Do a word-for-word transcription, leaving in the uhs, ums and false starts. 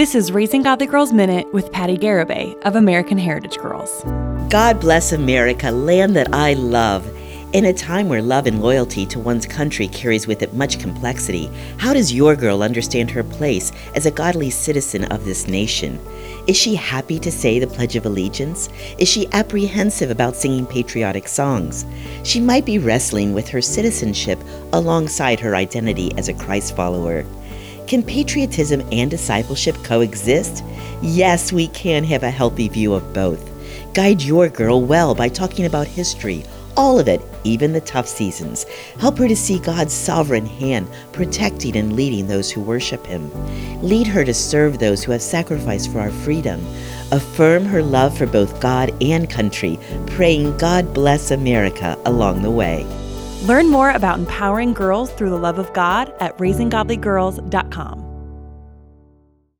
This is Raising Godly Girls Minute with Patty Garibay of American Heritage Girls. God bless America, land that I love. In a time where love and loyalty to one's country carries with it much complexity, how does your girl understand her place as a godly citizen of this nation? Is she happy to say the Pledge of Allegiance? Is she apprehensive about singing patriotic songs? She might be wrestling with her citizenship alongside her identity as a Christ follower. Can patriotism and discipleship coexist? Yes, we can have a healthy view of both. Guide your girl well by talking about history, all of it, even the tough seasons. Help her to see God's sovereign hand protecting and leading those who worship Him. Lead her to serve those who have sacrificed for our freedom. Affirm her love for both God and country, praying God bless America along the way. Learn more about empowering girls through the love of God at raising godly girls dot com.